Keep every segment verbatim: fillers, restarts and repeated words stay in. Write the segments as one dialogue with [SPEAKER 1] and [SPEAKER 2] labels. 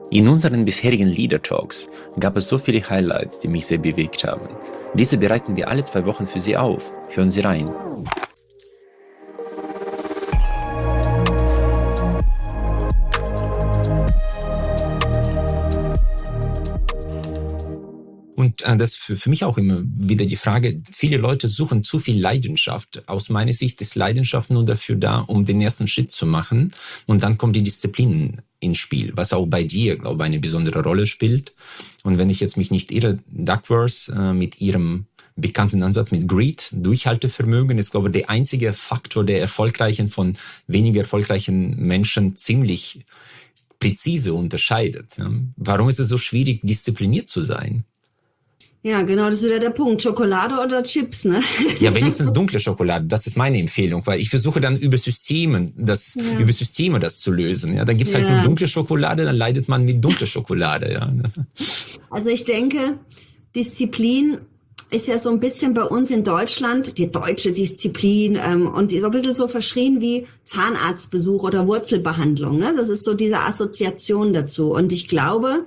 [SPEAKER 1] In unseren bisherigen Leader Talks gab es so viele Highlights, die mich sehr bewegt haben. Diese bereiten wir alle zwei Wochen für Sie auf. Hören Sie rein.
[SPEAKER 2] Und äh, das für, für mich auch immer wieder die Frage, viele Leute suchen zu viel Leidenschaft. Aus meiner Sicht ist Leidenschaft nur dafür da, um den ersten Schritt zu machen. Und dann kommt die Disziplin ins Spiel, was auch bei dir, glaube ich, eine besondere Rolle spielt. Und wenn ich jetzt mich nicht irre, Duckworth äh, mit ihrem bekannten Ansatz mit Greed, Durchhaltevermögen, ist, glaube ich, der einzige Faktor, der erfolgreichen von weniger erfolgreichen Menschen ziemlich präzise unterscheidet. Ja. Warum ist es so schwierig, diszipliniert zu sein?
[SPEAKER 3] Ja, genau, das ist wieder der Punkt. Schokolade oder Chips, ne?
[SPEAKER 2] Ja, wenigstens dunkle Schokolade. Das ist meine Empfehlung, weil ich versuche dann über Systeme, das, ja. über Systeme das zu lösen. Ja, da gibt's ja. halt nur dunkle Schokolade, dann leidet man mit dunkler Schokolade. Ja.
[SPEAKER 3] Also ich denke, Disziplin ist ja so ein bisschen bei uns in Deutschland, die deutsche Disziplin, ähm, und so ein bisschen so verschrien wie Zahnarztbesuch oder Wurzelbehandlung. Ne? Das ist so diese Assoziation dazu. Und ich glaube,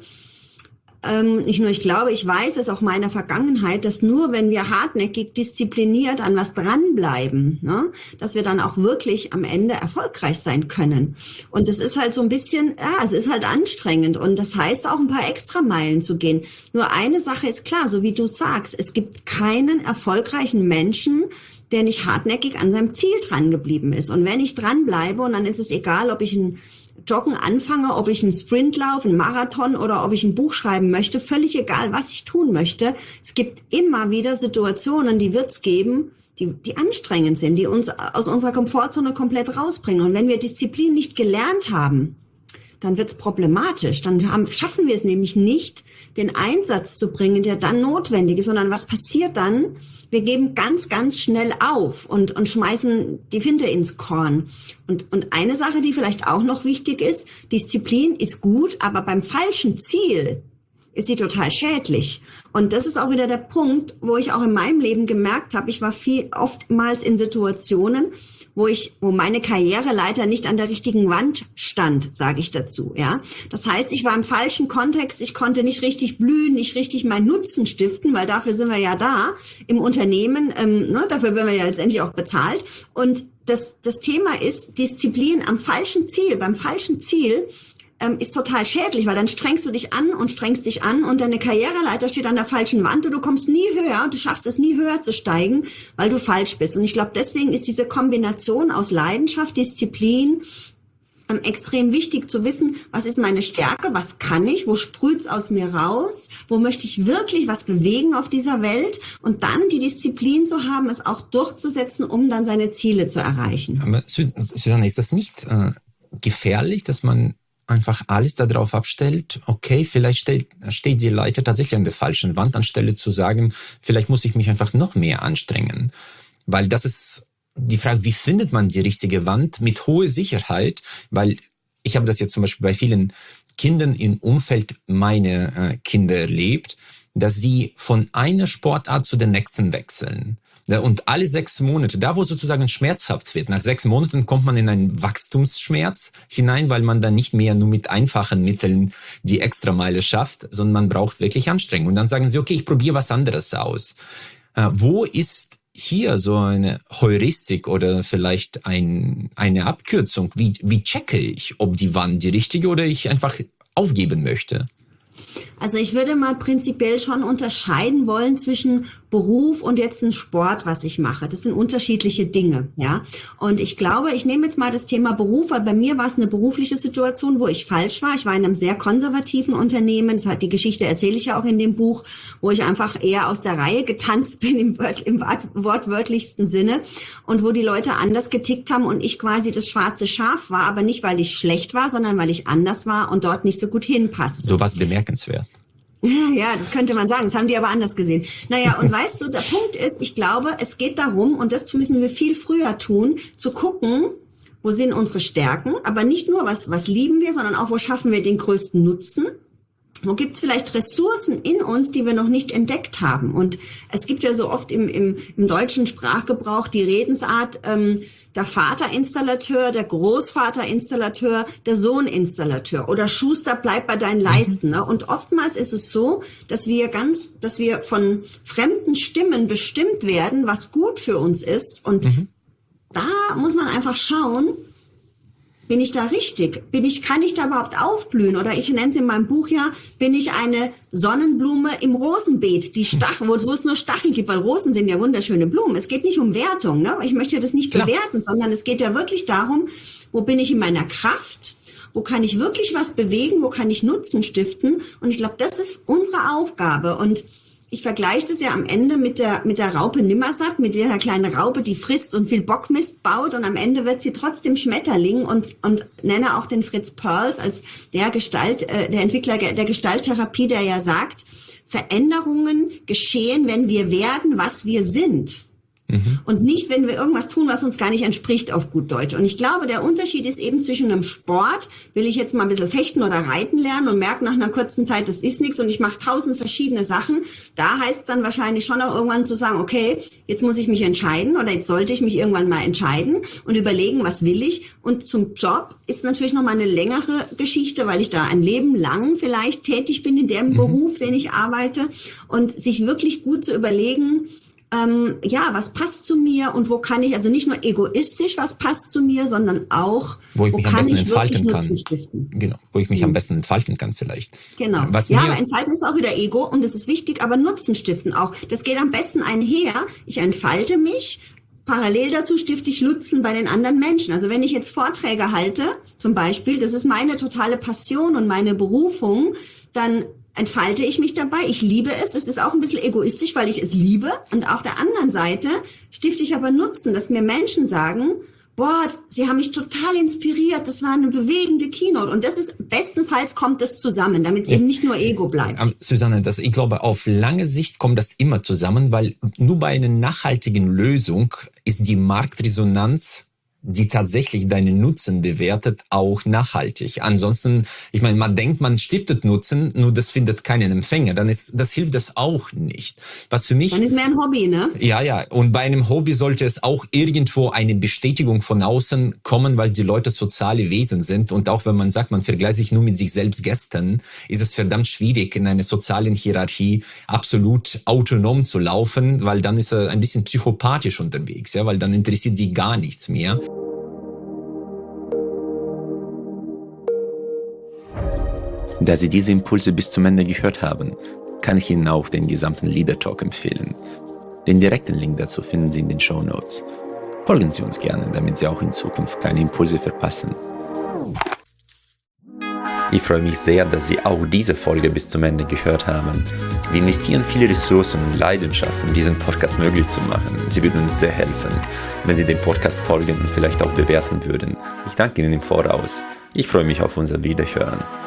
[SPEAKER 3] Ähm, nicht nur ich glaube, ich weiß es auch meiner Vergangenheit, dass nur wenn wir hartnäckig diszipliniert an was dranbleiben, ne, dass wir dann auch wirklich am Ende erfolgreich sein können. Und es ist halt so ein bisschen, ja, es ist halt anstrengend und das heißt auch ein paar Extrameilen zu gehen. Nur eine Sache ist klar, so wie du sagst, es gibt keinen erfolgreichen Menschen, der nicht hartnäckig an seinem Ziel dran geblieben ist. Und wenn ich dranbleibe, und dann ist es egal, ob ich ein Joggen anfange, ob ich einen Sprint laufe, einen Marathon oder ob ich ein Buch schreiben möchte, völlig egal, was ich tun möchte. Es gibt immer wieder Situationen, die wird's geben, die, die anstrengend sind, die uns aus unserer Komfortzone komplett rausbringen. Und wenn wir Disziplin nicht gelernt haben, dann wird's problematisch. Dann haben, schaffen wir es nämlich nicht, den Einsatz zu bringen, der dann notwendig ist, sondern was passiert dann? Wir geben ganz, ganz schnell auf und, und schmeißen die Finte ins Korn. Und, und eine Sache, die vielleicht auch noch wichtig ist, Disziplin ist gut, aber beim falschen Ziel ist sie total schädlich. Und das ist auch wieder der Punkt, wo ich auch in meinem Leben gemerkt habe, ich war viel, oftmals in Situationen, wo ich, wo meine Karriereleiter nicht an der richtigen Wand stand, sage ich dazu, ja. Das heißt, ich war im falschen Kontext, ich konnte nicht richtig blühen, nicht richtig meinen Nutzen stiften, weil dafür sind wir ja da im Unternehmen, ähm, ne, dafür werden wir ja letztendlich auch bezahlt. Und das, das Thema ist Disziplin am falschen Ziel, beim falschen Ziel, ähm, ist total schädlich, weil dann strengst du dich an und strengst dich an und deine Karriereleiter steht an der falschen Wand und du kommst nie höher, du schaffst es nie höher zu steigen, weil du falsch bist. Und ich glaube, deswegen ist diese Kombination aus Leidenschaft, Disziplin, ähm, extrem wichtig zu wissen, was ist meine Stärke, was kann ich, wo sprüht's aus mir raus, wo möchte ich wirklich was bewegen auf dieser Welt und dann die Disziplin zu haben, es auch durchzusetzen, um dann seine Ziele zu erreichen.
[SPEAKER 2] Aber Susanne, ist das nicht äh, gefährlich, dass man einfach alles darauf abstellt, okay, vielleicht stellt, steht die Leiter tatsächlich an der falschen Wand, anstelle zu sagen, vielleicht muss ich mich einfach noch mehr anstrengen. Weil das ist die Frage, wie findet man die richtige Wand mit hoher Sicherheit? Weil ich habe das jetzt zum Beispiel bei vielen Kindern im Umfeld meiner äh, Kinder erlebt, dass sie von einer Sportart zu der nächsten wechseln. Und alle sechs Monate, da wo sozusagen schmerzhaft wird, nach sechs Monaten kommt man in einen Wachstumsschmerz hinein, weil man dann nicht mehr nur mit einfachen Mitteln die Extrameile schafft, sondern man braucht wirklich Anstrengung. Und dann sagen sie, okay, ich probiere was anderes aus. Äh, wo ist hier so eine Heuristik oder vielleicht ein, eine Abkürzung? Wie, wie checke ich, ob die Wand die richtige oder ich einfach aufgeben möchte?
[SPEAKER 3] Also ich würde mal prinzipiell schon unterscheiden wollen zwischen Beruf und jetzt ein Sport, was ich mache. Das sind unterschiedliche Dinge, ja. Und ich glaube, ich nehme jetzt mal das Thema Beruf, weil bei mir war es eine berufliche Situation, wo ich falsch war. Ich war in einem sehr konservativen Unternehmen. Das hat die Geschichte erzähle ich ja auch in dem Buch, wo ich einfach eher aus der Reihe getanzt bin im, Wort, im wortwörtlichsten Sinne und wo die Leute anders getickt haben und ich quasi das schwarze Schaf war, aber nicht, weil ich schlecht war, sondern weil ich anders war und dort nicht so gut hinpasste.
[SPEAKER 2] Du warst bemerkenswert.
[SPEAKER 3] Ja, das könnte man sagen. Das haben die aber anders gesehen. Naja, und weißt du, der Punkt ist, ich glaube, es geht darum, und das müssen wir viel früher tun, zu gucken, wo sind unsere Stärken, aber nicht nur, was, was lieben wir, sondern auch, wo schaffen wir den größten Nutzen. Wo gibt's vielleicht Ressourcen in uns, die wir noch nicht entdeckt haben? Und es gibt ja so oft im, im, im deutschen Sprachgebrauch die Redensart, ähm, der Vaterinstallateur, der Großvaterinstallateur, der Sohninstallateur oder Schuster, bleib bei deinen Leisten. Ne? Und oftmals ist es so, dass wir ganz, dass wir von fremden Stimmen bestimmt werden, was gut für uns ist. Und mhm. da muss man einfach schauen, bin ich da richtig? Bin ich, kann ich da überhaupt aufblühen? Oder ich nenne es in meinem Buch ja, bin ich eine Sonnenblume im Rosenbeet, die Stachel, wo, wo es nur Stacheln gibt, weil Rosen sind ja wunderschöne Blumen. Es geht nicht um Wertung, ne? Ich möchte das nicht Klar. bewerten, sondern es geht ja wirklich darum, wo bin ich in meiner Kraft? Wo kann ich wirklich was bewegen? Wo kann ich Nutzen stiften? Und ich glaube, das ist unsere Aufgabe. Und ich vergleiche das ja am Ende mit der, mit der Raupe Nimmersatt, mit der kleinen Raupe, die frisst und viel Bockmist baut und am Ende wird sie trotzdem Schmetterling und, und nenne auch den Fritz Perls als der Gestalt, äh, der Entwickler der Gestalttherapie, der ja sagt, Veränderungen geschehen, wenn wir werden, was wir sind. Mhm. Und nicht, wenn wir irgendwas tun, was uns gar nicht entspricht auf gut Deutsch. Und ich glaube, der Unterschied ist eben zwischen einem Sport, will ich jetzt mal ein bisschen fechten oder reiten lernen und merke nach einer kurzen Zeit, das ist nichts und ich mache tausend verschiedene Sachen. Da heißt es dann wahrscheinlich schon auch irgendwann zu sagen, okay, jetzt muss ich mich entscheiden oder jetzt sollte ich mich irgendwann mal entscheiden und überlegen, was will ich. Und zum Job ist natürlich noch mal eine längere Geschichte, weil ich da ein Leben lang vielleicht tätig bin in dem mhm. Beruf, den ich arbeite und sich wirklich gut zu überlegen, Ähm, ja, was passt zu mir und wo kann ich, also nicht nur egoistisch, was passt zu mir, sondern auch,
[SPEAKER 2] wo ich
[SPEAKER 3] wo
[SPEAKER 2] mich
[SPEAKER 3] kann
[SPEAKER 2] am besten
[SPEAKER 3] ich
[SPEAKER 2] entfalten
[SPEAKER 3] wirklich
[SPEAKER 2] kann.
[SPEAKER 3] Nutzen stiften.
[SPEAKER 2] Genau, wo ich mich mhm. am besten entfalten kann vielleicht.
[SPEAKER 3] Genau.
[SPEAKER 2] Was
[SPEAKER 3] ja,
[SPEAKER 2] mir
[SPEAKER 3] aber entfalten ist auch wieder Ego und das ist wichtig, aber Nutzen stiften auch. Das geht am besten einher. Ich entfalte mich. Parallel dazu stifte ich Nutzen bei den anderen Menschen. Also wenn ich jetzt Vorträge halte, zum Beispiel, das ist meine totale Passion und meine Berufung, dann entfalte ich mich dabei. Ich liebe es. Es ist auch ein bisschen egoistisch, weil ich es liebe. Und auf der anderen Seite stifte ich aber Nutzen, dass mir Menschen sagen, boah, sie haben mich total inspiriert. Das war eine bewegende Keynote. Und das ist, bestenfalls kommt das zusammen, damit es ja. eben nicht nur Ego bleibt.
[SPEAKER 2] Ähm, Susanne, das, ich glaube, auf lange Sicht kommt das immer zusammen, weil nur bei einer nachhaltigen Lösung ist die Marktresonanz, die tatsächlich deinen Nutzen bewertet, auch nachhaltig. Ansonsten, ich meine, man denkt, man stiftet Nutzen, nur das findet keinen Empfänger. Dann ist, das hilft das auch nicht. Was für mich.
[SPEAKER 3] Dann ist mehr ein Hobby, ne?
[SPEAKER 2] Ja, ja. Und bei einem Hobby sollte es auch irgendwo eine Bestätigung von außen kommen, weil die Leute soziale Wesen sind. Und auch wenn man sagt, man vergleicht sich nur mit sich selbst gestern, ist es verdammt schwierig, in einer sozialen Hierarchie absolut autonom zu laufen, weil dann ist er ein bisschen psychopathisch unterwegs, ja, weil dann interessiert sie gar nichts mehr.
[SPEAKER 1] Da Sie diese Impulse bis zum Ende gehört haben, kann ich Ihnen auch den gesamten Leader Talk empfehlen. Den direkten Link dazu finden Sie in den Shownotes. Folgen Sie uns gerne, damit Sie auch in Zukunft keine Impulse verpassen. Ich freue mich sehr, dass Sie auch diese Folge bis zum Ende gehört haben. Wir investieren viele Ressourcen und Leidenschaft, um diesen Podcast möglich zu machen. Sie würden uns sehr helfen, wenn Sie dem Podcast folgen und vielleicht auch bewerten würden. Ich danke Ihnen im Voraus. Ich freue mich auf unser Wiederhören.